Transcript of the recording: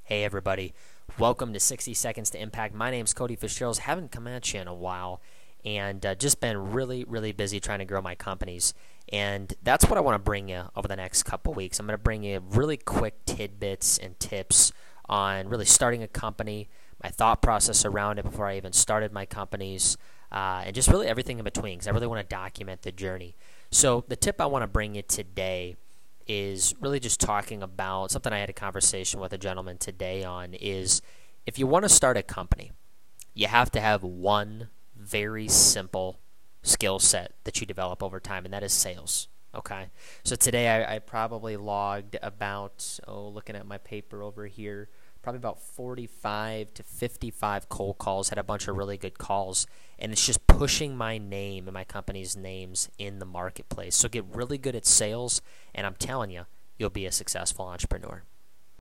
Hey everybody, welcome to 60 Seconds to Impact. My name's Cody Fitzgerald. Haven't come at you in a while, and just been really busy trying to grow my companies. And that's what I want to bring you over the next couple weeks. I'm going to bring you really quick tidbits and tips on really starting a company, my thought process around it before I even started my companies, and just really everything in between because I really want to document the journey. So the tip I want to bring you today is really just talking about something I had a conversation with a gentleman today on is if you want to start a company, you have to have one very simple skill set that you develop over time, and that is sales. Okay, so today I probably logged about, looking at my paper over here, probably about 45 to 55 cold calls, had a bunch of really good calls, and it's just pushing my name and my company's names in the marketplace. So get really good at sales, and I'm telling you, you'll be a successful entrepreneur.